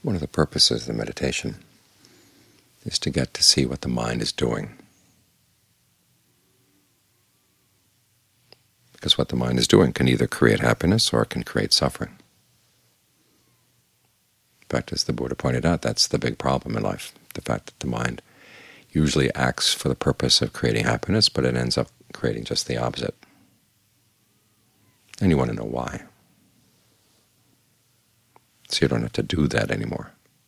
One of the purposes of the meditation is to get to see what the mind is doing. Because what the mind is doing can either create happiness or it can create suffering. In fact, as the Buddha pointed out, that's the big problem in life, the fact that the mind usually acts for the purpose of creating happiness, but it ends up creating just the opposite. And you want to know why. So you don't have to do that anymore.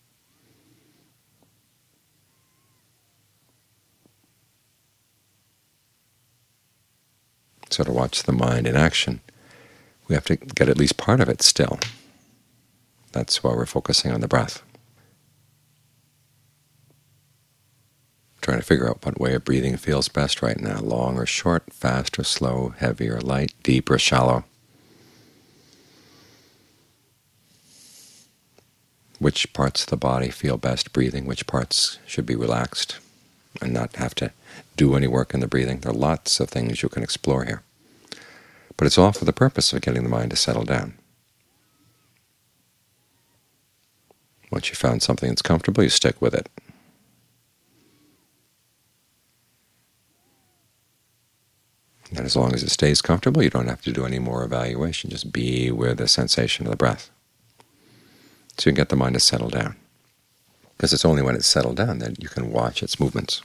So to watch the mind in action, we have to get at least part of it still. That's why we're focusing on the breath. Trying to figure out what way of breathing feels best right now, long or short, fast or slow, heavy or light, deep or shallow. Which parts of the body feel best breathing, which parts should be relaxed and not have to do any work in the breathing. There are lots of things you can explore here. But it's all for the purpose of getting the mind to settle down. Once you found something that's comfortable, you stick with it. And as long as it stays comfortable, you don't have to do any more evaluation. Just be with the sensation of the breath. So you can get the mind to settle down. Because it's only when it's settled down that you can watch its movements.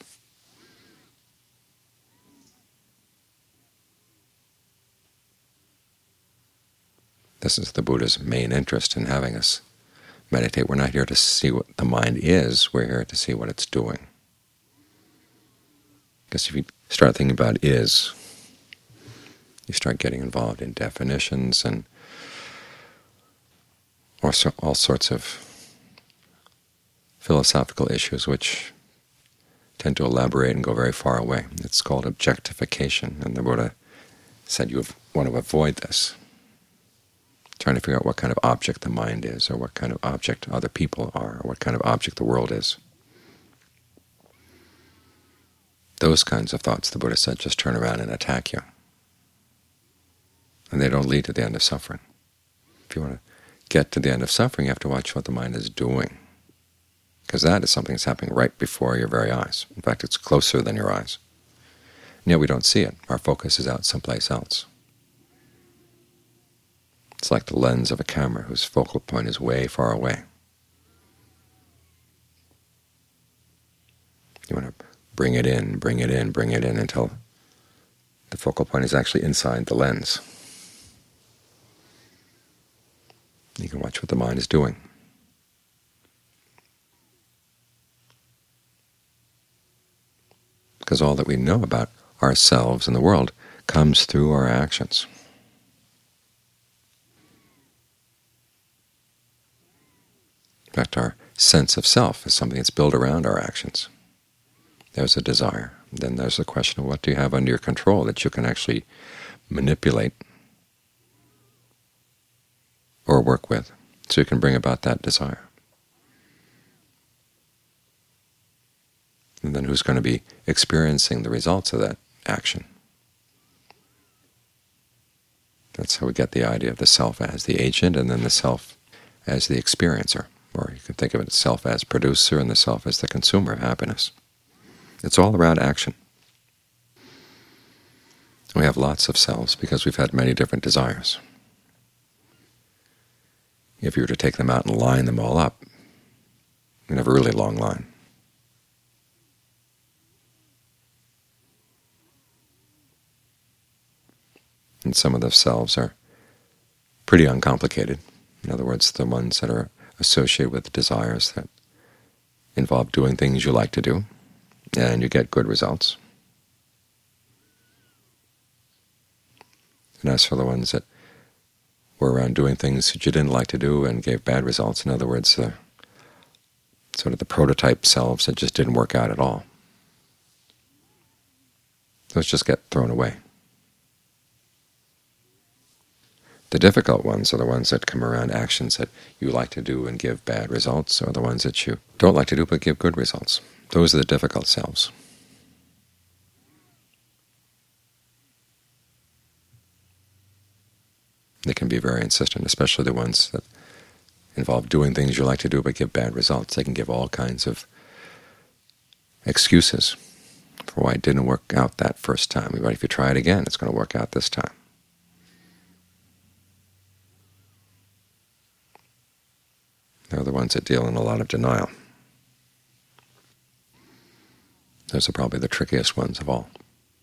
This is the Buddha's main interest in having us meditate. We're not here to see what the mind is, we're here to see what it's doing. Because if you start thinking about is, you start getting involved in definitions and all sorts of philosophical issues which tend to elaborate and go very far away. It's called objectification, and the Buddha said you want to avoid this, trying to figure out what kind of object the mind is, or what kind of object other people are, or what kind of object the world is. Those kinds of thoughts, the Buddha said, just turn around and attack you, and they don't lead to the end of suffering. If you want to get to the end of suffering, you have to watch what the mind is doing, because that is something that's happening right before your very eyes. In fact, it's closer than your eyes. And yet we don't see it. Our focus is out someplace else. It's like the lens of a camera whose focal point is way far away. You want to bring it in, bring it in, bring it in until the focal point is actually inside the lens. You can watch what the mind is doing. Because all that we know about ourselves and the world comes through our actions. In fact, our sense of self is something that's built around our actions. There's a desire. Then there's the question of what do you have under your control that you can actually manipulate or work with, so you can bring about that desire. And then who's going to be experiencing the results of that action? That's how we get the idea of the self as the agent, and then the self as the experiencer. Or you can think of it as self as producer and the self as the consumer of happiness. It's all around action. We have lots of selves because we've had many different desires. If you were to take them out and line them all up, you'd have a really long line. And some of the selves are pretty uncomplicated. In other words, the ones that are associated with desires that involve doing things you like to do, and you get good results. And as for the ones that were around doing things that you didn't like to do and gave bad results, in other words, sort of the prototype selves that just didn't work out at all, those just get thrown away. The difficult ones are the ones that come around actions that you like to do and give bad results, or the ones that you don't like to do but give good results. Those are the difficult selves. They can be very insistent, especially the ones that involve doing things you like to do but give bad results. They can give all kinds of excuses for why it didn't work out that first time. But if you try it again, it's going to work out this time. They're the ones that deal in a lot of denial. Those are probably the trickiest ones of all.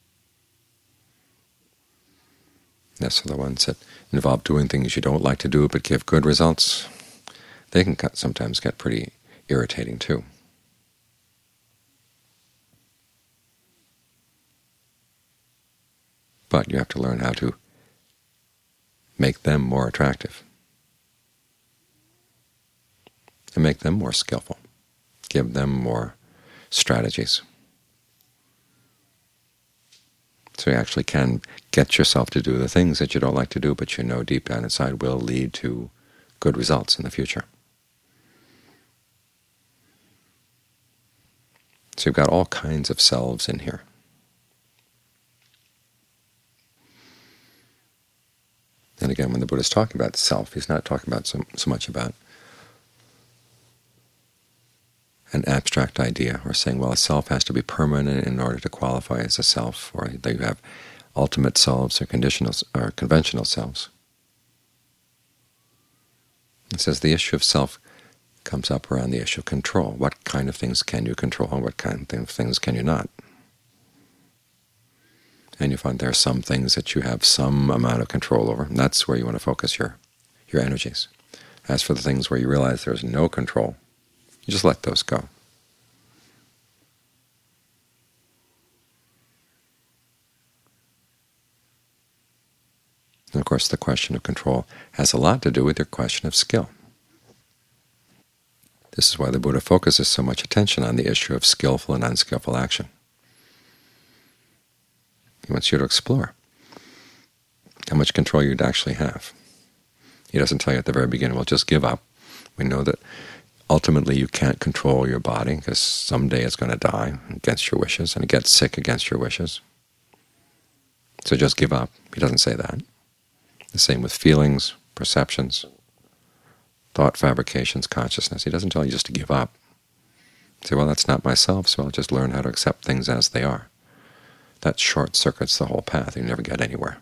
Those are the ones that involve doing things you don't like to do but give good results. They can sometimes get pretty irritating too. But you have to learn how to make them more attractive and make them more skillful, give them more strategies. So you actually can get yourself to do the things that you don't like to do, but you know deep down inside will lead to good results in the future. So you've got all kinds of selves in here. And again, when the Buddha is talking about self, he's not talking about so much about an abstract idea, or saying, well, a self has to be permanent in order to qualify as a self, or that you have ultimate selves or conditional or conventional selves. It says the issue of self comes up around the issue of control. What kind of things can you control, and what kind of things can you not? And you find there are some things that you have some amount of control over, and that's where you want to focus your energies. As for the things where you realize there's no control, you just let those go. And of course, the question of control has a lot to do with your question of skill. This is why the Buddha focuses so much attention on the issue of skillful and unskillful action. He wants you to explore how much control you'd actually have. He doesn't tell you at the very beginning, well, just give up. We know that ultimately you can't control your body, because someday it's going to die against your wishes, and it gets sick against your wishes. So just give up. He doesn't say that. The same with feelings, perceptions, thought fabrications, consciousness. He doesn't tell you just to give up. You say, well, that's not myself, so I'll just learn how to accept things as they are. That short-circuits the whole path. You never get anywhere.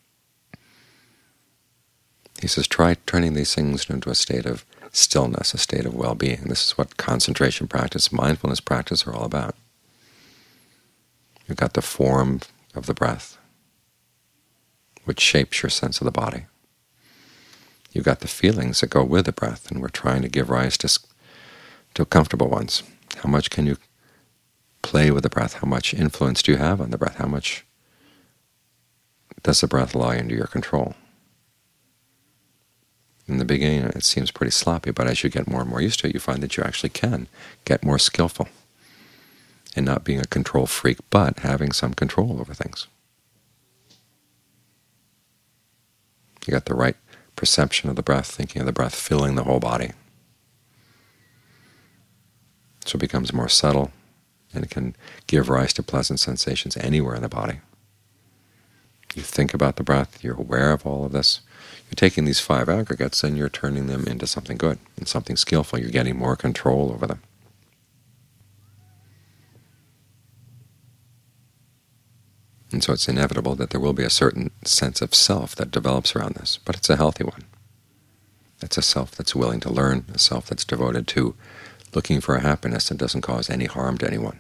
He says, try turning these things into a state of stillness, a state of well-being. This is what concentration practice, mindfulness practice are all about. You've got the form of the breath, which shapes your sense of the body. You've got the feelings that go with the breath, and we're trying to give rise to comfortable ones. How much can you play with the breath? How much influence do you have on the breath? How much does the breath lie under your control? In the beginning, it seems pretty sloppy, but as you get more and more used to it, you find that you actually can get more skillful in not being a control freak, but having some control over things. You got the right perception of the breath, thinking of the breath filling the whole body. So it becomes more subtle, and it can give rise to pleasant sensations anywhere in the body. You think about the breath, you're aware of all of this. You're taking these 5 aggregates and you're turning them into something good and something skillful. You're getting more control over them. And so it's inevitable that there will be a certain sense of self that develops around this, but it's a healthy one. It's a self that's willing to learn, a self that's devoted to looking for a happiness that doesn't cause any harm to anyone.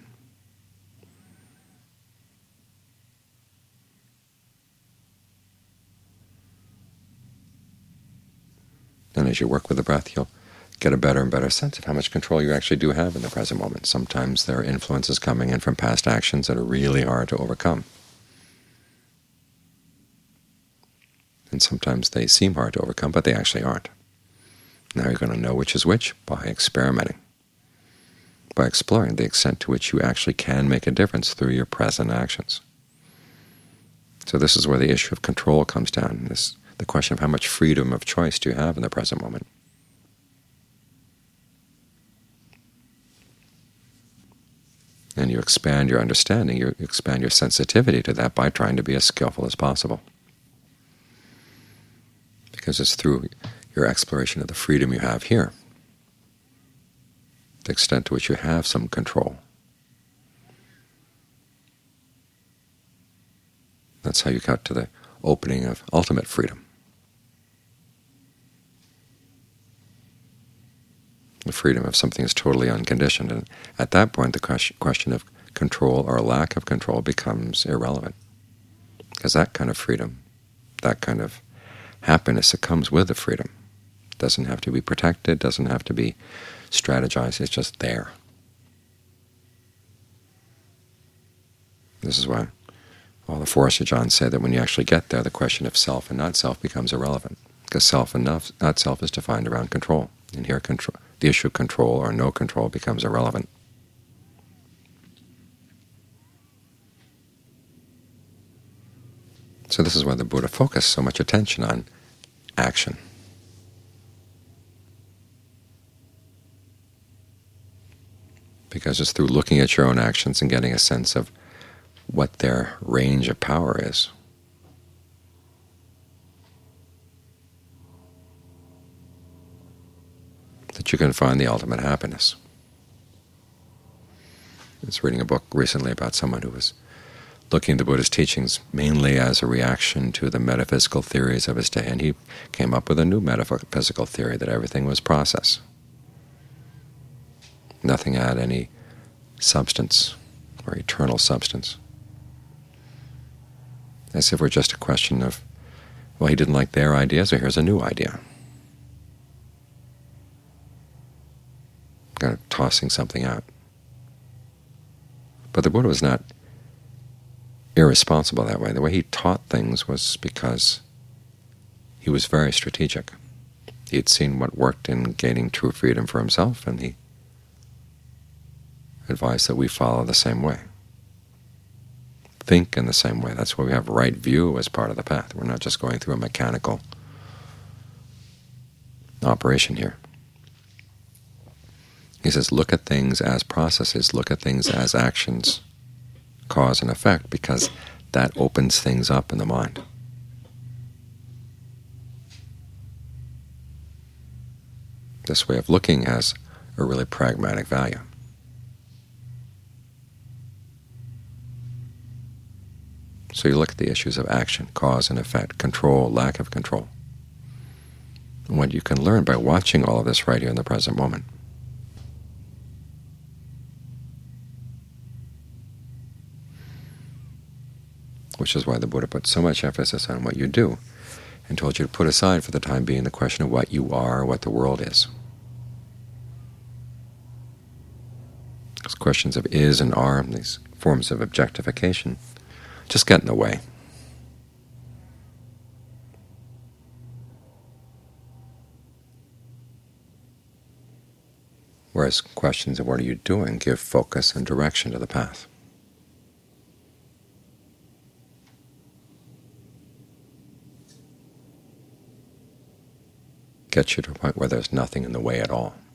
And as you work with the breath, you'll get a better and better sense of how much control you actually do have in the present moment. Sometimes there are influences coming in from past actions that are really hard to overcome. And sometimes they seem hard to overcome, but they actually aren't. Now you're going to know which is which by experimenting, by exploring the extent to which you actually can make a difference through your present actions. So this is where the issue of control comes down, the question of how much freedom of choice do you have in the present moment. And you expand your understanding, you expand your sensitivity to that by trying to be as skillful as possible. Because it's through your exploration of the freedom you have here, the extent to which you have some control. That's how you got to the opening of ultimate freedom. The freedom of something is totally unconditioned. And at that point, the question of control or lack of control becomes irrelevant, because that kind of freedom, that kind of happiness that comes with the freedom, doesn't have to be protected, doesn't have to be strategized, it's just there. This is why all the Forest Ajahns say that when you actually get there, the question of self and not self becomes irrelevant, because self and not self is defined around control. And here the issue of control or no control becomes irrelevant. So this is why the Buddha focused so much attention on action. Because it's through looking at your own actions and getting a sense of what their range of power is that you can find the ultimate happiness. I was reading a book recently about someone who was looking at the Buddha's teachings mainly as a reaction to the metaphysical theories of his day, and he came up with a new metaphysical theory that everything was process. Nothing had any substance or eternal substance. As if it were just a question of, well, he didn't like their idea, so here's a new idea. Kind of tossing something out. But the Buddha was not irresponsible that way. The way he taught things was because he was very strategic. He had seen what worked in gaining true freedom for himself, and he advised that we follow the same way. Think in the same way. That's why we have right view as part of the path. We're not just going through a mechanical operation here. He says, look at things as processes, look at things as actions, cause and effect, because that opens things up in the mind. This way of looking has a really pragmatic value. So you look at the issues of action, cause and effect, control, lack of control, and what you can learn by watching all of this right here in the present moment. Which is why the Buddha put so much emphasis on what you do and told you to put aside for the time being the question of what you are, what the world is. These questions of is and are, these forms of objectification, just get in the way. Whereas questions of what are you doing give focus and direction to the path. Get you to a point where there's nothing in the way at all.